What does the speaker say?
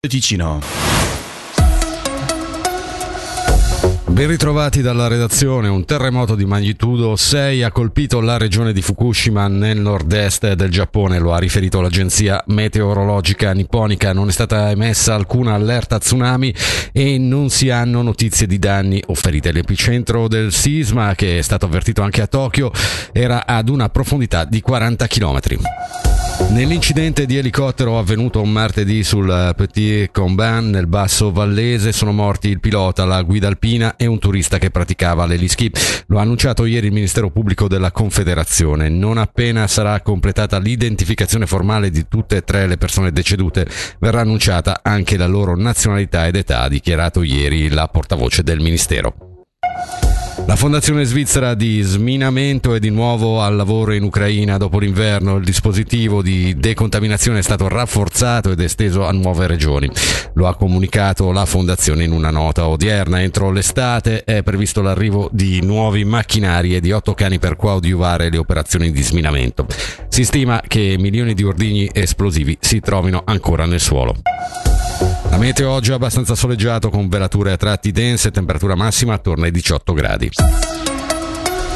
Ticino. Ben ritrovati dalla redazione. Un terremoto di magnitudo 6 ha colpito la regione di Fukushima nel nord-est del Giappone, lo ha riferito l'agenzia meteorologica nipponica. Non è stata emessa alcuna allerta tsunami e non si hanno notizie di danni o ferite. L'epicentro del sisma, che è stato avvertito anche a Tokyo, era ad una profondità di 40 km. Nell'incidente di elicottero avvenuto martedì sul Petit Combin nel Basso Vallese sono morti il pilota, la guida alpina e un turista che praticava l'eliski. Lo ha annunciato ieri il Ministero Pubblico della Confederazione. Non appena sarà completata l'identificazione formale di tutte e tre le persone decedute, verrà annunciata anche la loro nazionalità ed età, ha dichiarato ieri la portavoce del Ministero. La Fondazione Svizzera di Sminamento è di nuovo al lavoro in Ucraina dopo l'inverno. Il dispositivo di decontaminazione è stato rafforzato ed esteso a nuove regioni. Lo ha comunicato la Fondazione in una nota odierna. Entro l'estate è previsto l'arrivo di nuovi macchinari e di 8 cani per coadiuvare le operazioni di sminamento. Si stima che milioni di ordigni esplosivi si trovino ancora nel suolo. La meteo oggi è abbastanza soleggiato con velature a tratti dense, temperatura massima attorno ai 18 gradi.